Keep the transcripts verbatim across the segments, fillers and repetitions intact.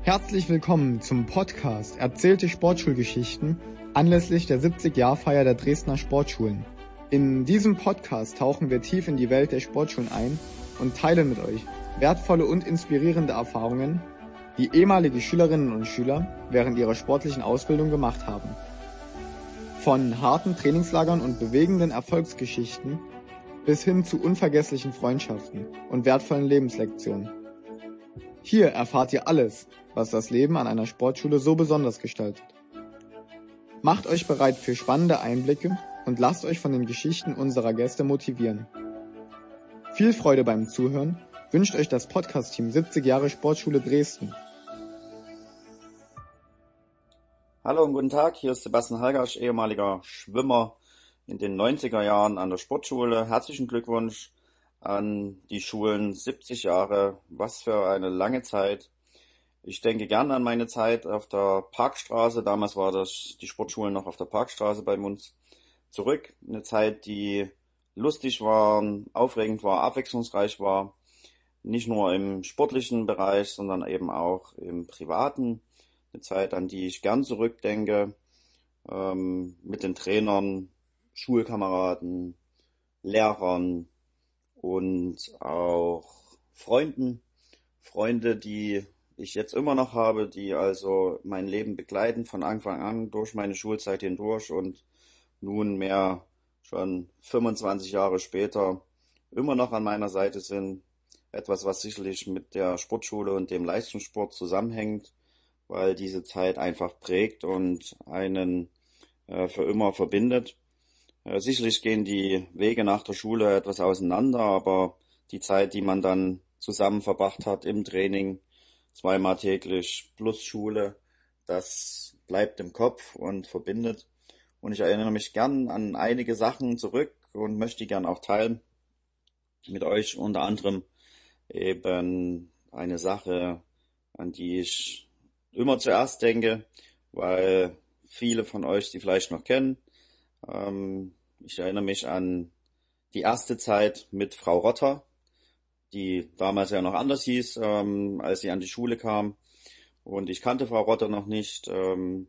Herzlich willkommen zum Podcast Erzählte Sportschulgeschichten anlässlich der siebzig-Jahr-Feier der Dresdner Sportschulen. In diesem Podcast tauchen wir tief in die Welt der Sportschulen ein und teilen mit euch wertvolle und inspirierende Erfahrungen, die ehemalige Schülerinnen und Schüler während ihrer sportlichen Ausbildung gemacht haben. Von harten Trainingslagern und bewegenden Erfolgsgeschichten bis hin zu unvergesslichen Freundschaften und wertvollen Lebenslektionen. Hier erfahrt ihr alles, was das Leben an einer Sportschule so besonders gestaltet. Macht euch bereit für spannende Einblicke und lasst euch von den Geschichten unserer Gäste motivieren. Viel Freude beim Zuhören wünscht euch das Podcast-Team siebzig Jahre Sportschule Dresden. Hallo und guten Tag, hier ist Sebastian Halgasch, ehemaliger Schwimmer in den neunziger Jahren an der Sportschule. Herzlichen Glückwunsch an die Schulen, siebzig Jahre, was für eine lange Zeit. Ich denke gerne an meine Zeit auf der Parkstraße, damals war das die Sportschulen noch auf der Parkstraße bei uns, zurück. Eine Zeit, die lustig war, aufregend war, abwechslungsreich war, nicht nur im sportlichen Bereich, sondern eben auch im privaten. Eine Zeit, an die ich gern zurückdenke, ähm, mit den Trainern, Schulkameraden, Lehrern und auch Freunden, Freunde, die ich jetzt immer noch habe, die also mein Leben begleiten von Anfang an durch meine Schulzeit hindurch und nunmehr schon fünfundzwanzig Jahre später immer noch an meiner Seite sind. Etwas, was sicherlich mit der Sportschule und dem Leistungssport zusammenhängt, weil diese Zeit einfach prägt und einen äh, für immer verbindet. Äh, sicherlich gehen die Wege nach der Schule etwas auseinander, aber die Zeit, die man dann zusammen verbracht hat im Training, zweimal täglich plus Schule, das bleibt im Kopf und verbindet. Und ich erinnere mich gern an einige Sachen zurück und möchte die gern auch teilen mit euch. Unter anderem eben eine Sache, an die ich immer zuerst denke, weil viele von euch die vielleicht noch kennen. Ähm, ich erinnere mich an die erste Zeit mit Frau Rotter, die damals ja noch anders hieß, ähm, als sie an die Schule kam. Und ich kannte Frau Rotter noch nicht, ähm,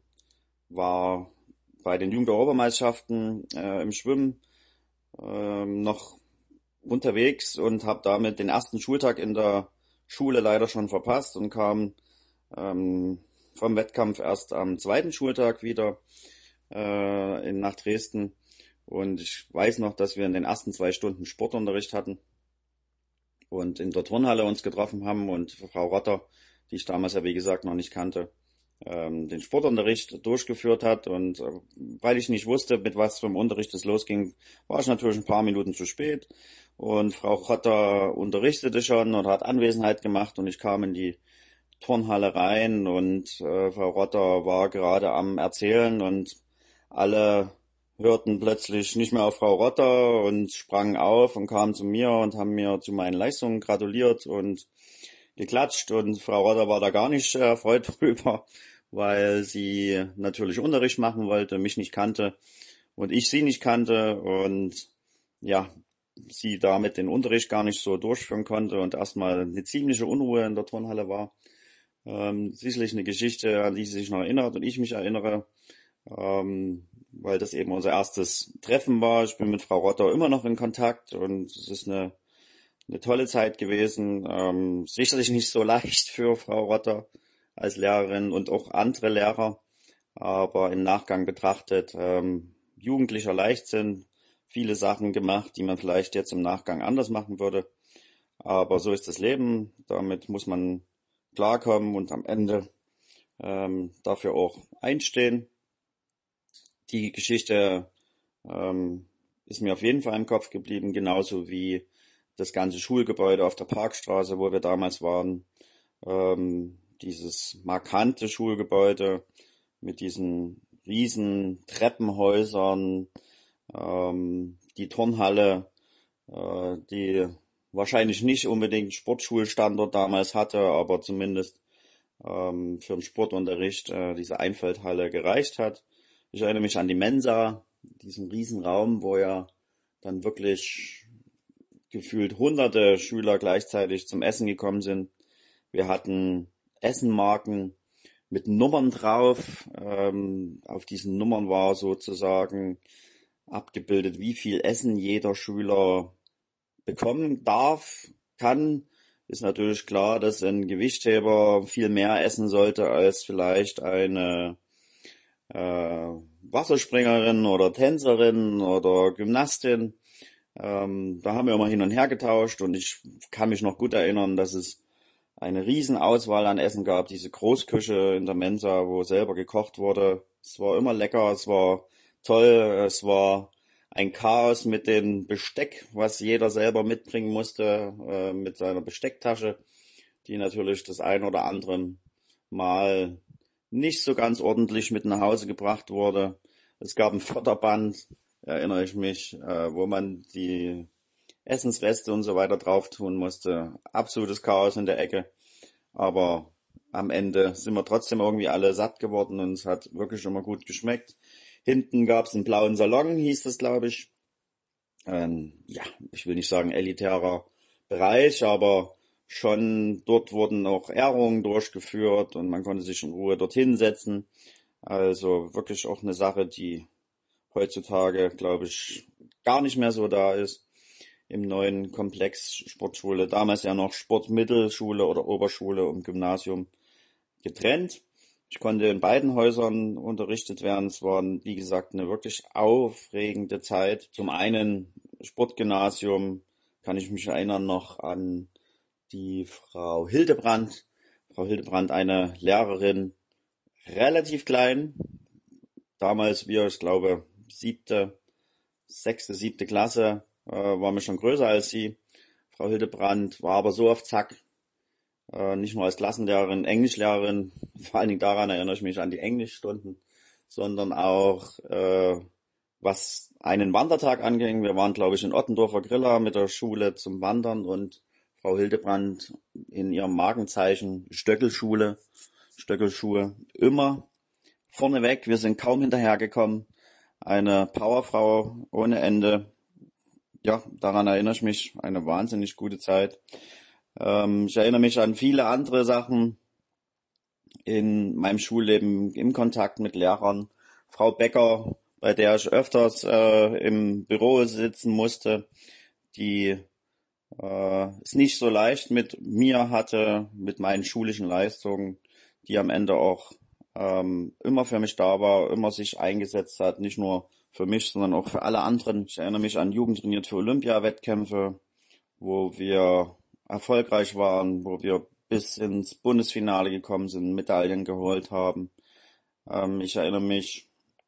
war bei den Jugend-Europameisterschaften äh, im Schwimmen ähm, noch unterwegs und habe damit den ersten Schultag in der Schule leider schon verpasst und kam ähm, vom Wettkampf erst am zweiten Schultag wieder äh, in, nach Dresden. Und ich weiß noch, dass wir in den ersten zwei Stunden Sportunterricht hatten und in der Turnhalle uns getroffen haben und Frau Rotter, die ich damals ja wie gesagt noch nicht kannte, ähm, den Sportunterricht durchgeführt hat. Und äh, weil ich nicht wusste, mit was für einem Unterricht es losging, war ich natürlich ein paar Minuten zu spät. Und Frau Rotter unterrichtete schon und hat Anwesenheit gemacht und ich kam in die Turnhalle rein und äh, Frau Rotter war gerade am Erzählen und alle hörten plötzlich nicht mehr auf Frau Rotter und sprangen auf und kamen zu mir und haben mir zu meinen Leistungen gratuliert und geklatscht. Und Frau Rotter war da gar nicht erfreut drüber, weil sie natürlich Unterricht machen wollte, mich nicht kannte und ich sie nicht kannte und ja, sie damit den Unterricht gar nicht so durchführen konnte und erstmal eine ziemliche Unruhe in der Turnhalle war. Ähm, sicherlich eine Geschichte, an die sie sich noch erinnert und ich mich erinnere, ähm, weil das eben unser erstes Treffen war. Ich bin mit Frau Rotter immer noch in Kontakt und es ist eine, eine tolle Zeit gewesen. Ähm, sicherlich nicht so leicht für Frau Rotter als Lehrerin und auch andere Lehrer, aber im Nachgang betrachtet ähm, jugendlicher Leichtsinn, viele Sachen gemacht, die man vielleicht jetzt im Nachgang anders machen würde. Aber so ist das Leben, damit muss man klarkommen und am Ende ähm, dafür auch einstehen. Die Geschichte ähm, ist mir auf jeden Fall im Kopf geblieben, genauso wie das ganze Schulgebäude auf der Parkstraße, wo wir damals waren. Ähm, dieses markante Schulgebäude mit diesen riesen Treppenhäusern, ähm, die Turnhalle, äh, die wahrscheinlich nicht unbedingt Sportschulstandort damals hatte, aber zumindest ähm, für den Sportunterricht äh, diese Einfeldhalle gereicht hat. Ich erinnere mich an die Mensa, diesen Riesenraum, wo ja dann wirklich gefühlt hunderte Schüler gleichzeitig zum Essen gekommen sind. Wir hatten Essenmarken mit Nummern drauf. Ähm, auf diesen Nummern war sozusagen abgebildet, wie viel Essen jeder Schüler bekommen darf, kann. Ist natürlich klar, dass ein Gewichtheber viel mehr essen sollte als vielleicht eine äh, Wasserspringerin oder Tänzerin oder Gymnastin. Ähm, da haben wir immer hin und her getauscht und ich kann mich noch gut erinnern, dass es eine Riesenauswahl an Essen gab, diese Großküche in der Mensa, wo selber gekocht wurde. Es war immer lecker, es war toll, es war ein Chaos mit dem Besteck, was jeder selber mitbringen musste, äh, mit seiner Bestecktasche, die natürlich das ein oder andere Mal nicht so ganz ordentlich mit nach Hause gebracht wurde. Es gab ein Förderband, erinnere ich mich, äh, wo man die Essensreste und so weiter drauf tun musste. Absolutes Chaos in der Ecke. Aber am Ende sind wir trotzdem irgendwie alle satt geworden und es hat wirklich immer gut geschmeckt. Hinten gab es einen blauen Salon, hieß das, glaube ich. Ähm, ja, ich will nicht sagen elitärer Bereich, aber schon dort wurden auch Ehrungen durchgeführt und man konnte sich in Ruhe dorthin setzen. Also wirklich auch eine Sache, die heutzutage, glaube ich, gar nicht mehr so da ist. Im neuen Komplex Sportschule, damals ja noch Sportmittelschule oder Oberschule und Gymnasium getrennt. Ich konnte in beiden Häusern unterrichtet werden. Es war, wie gesagt, eine wirklich aufregende Zeit. Zum einen Sportgymnasium, kann ich mich erinnern noch an die Frau Hildebrand. Frau Hildebrand, eine Lehrerin, relativ klein. Damals wir, ich glaube, siebte, sechste, siebte Klasse, äh, waren wir schon größer als sie. Frau Hildebrand war aber so auf Zack, äh, nicht nur als Klassenlehrerin, Englischlehrerin, vor allen Dingen daran erinnere ich mich an die Englischstunden, sondern auch äh, was einen Wandertag anging. Wir waren, glaube ich, in Ottendorfer Grilla mit der Schule zum Wandern und Frau Hildebrand in ihrem Markenzeichen Stöckelschule, Stöckelschuhe, immer vorneweg. Wir sind kaum hinterhergekommen. Eine Powerfrau ohne Ende. Ja, daran erinnere ich mich. Eine wahnsinnig gute Zeit. Ähm, ich erinnere mich an viele andere Sachen in meinem Schulleben, im Kontakt mit Lehrern. Frau Becker, bei der ich öfters äh, im Büro sitzen musste, die äh, es nicht so leicht mit mir hatte, mit meinen schulischen Leistungen, die am Ende auch ähm, immer für mich da war, immer sich eingesetzt hat, nicht nur für mich, sondern auch für alle anderen. Ich erinnere mich an Jugend trainiert für Olympia-Wettkämpfe, wo wir erfolgreich waren, wo wir bis ins Bundesfinale gekommen sind, Medaillen geholt haben. Ähm, ich erinnere mich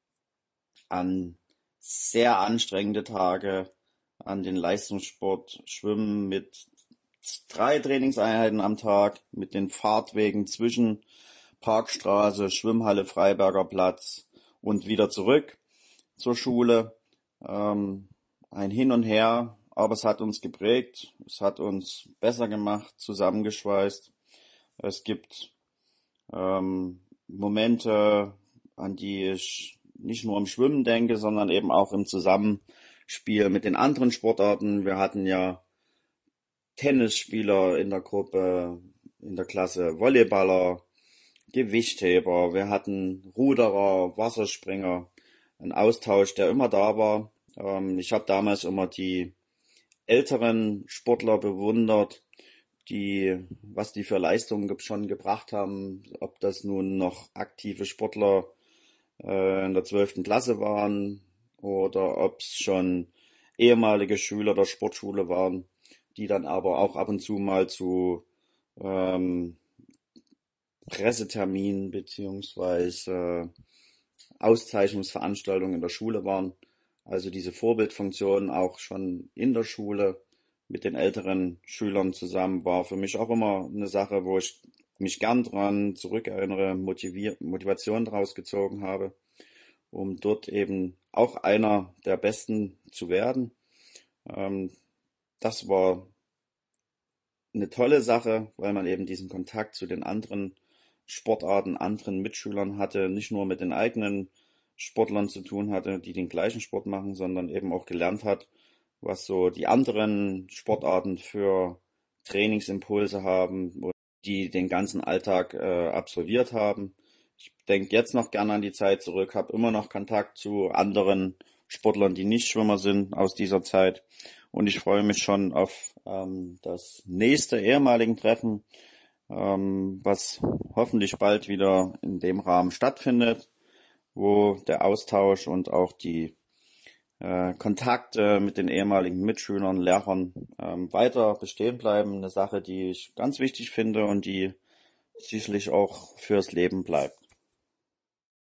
an sehr anstrengende Tage, an den Leistungssport, Schwimmen mit drei Trainingseinheiten am Tag, mit den Fahrtwegen zwischen Parkstraße, Schwimmhalle, Freiberger Platz und wieder zurück zur Schule. Ähm, ein Hin und Her, aber es hat uns geprägt, es hat uns besser gemacht, zusammengeschweißt. Es gibt ähm, Momente, an die ich nicht nur im Schwimmen denke, sondern eben auch im Zusammenspiel mit den anderen Sportarten. Wir hatten ja Tennisspieler in der Gruppe, in der Klasse, Volleyballer, Gewichtheber, wir hatten Ruderer, Wasserspringer, ein Austausch, der immer da war. Ähm, ich habe damals immer die älteren Sportler bewundert, die, was die für Leistungen ge- schon gebracht haben, ob das nun noch aktive Sportler äh, in der zwölften Klasse waren oder ob es schon ehemalige Schüler der Sportschule waren, die dann aber auch ab und zu mal zu ähm, Presseterminen beziehungsweise Auszeichnungsveranstaltungen in der Schule waren. Also diese Vorbildfunktion auch schon in der Schule mit den älteren Schülern zusammen war für mich auch immer eine Sache, wo ich mich gern dran zurückerinnere, motivier Motivation daraus gezogen habe, um dort eben auch einer der Besten zu werden. Ähm, das war eine tolle Sache, weil man eben diesen Kontakt zu den anderen Sportarten, anderen Mitschülern hatte, nicht nur mit den eigenen Sportlern zu tun hatte, die den gleichen Sport machen, sondern eben auch gelernt hat, was so die anderen Sportarten für Trainingsimpulse haben, die den ganzen Alltag äh, absolviert haben. Ich denke jetzt noch gerne an die Zeit zurück, habe immer noch Kontakt zu anderen Sportlern, die nicht Schwimmer sind aus dieser Zeit. Und ich freue mich schon auf ähm, das nächste ehemaligen Treffen, ähm, was hoffentlich bald wieder in dem Rahmen stattfindet, wo der Austausch und auch die äh, Kontakte mit den ehemaligen Mitschülern, Lehrern ähm, weiter bestehen bleiben. Eine Sache, die ich ganz wichtig finde und die sicherlich auch fürs Leben bleibt.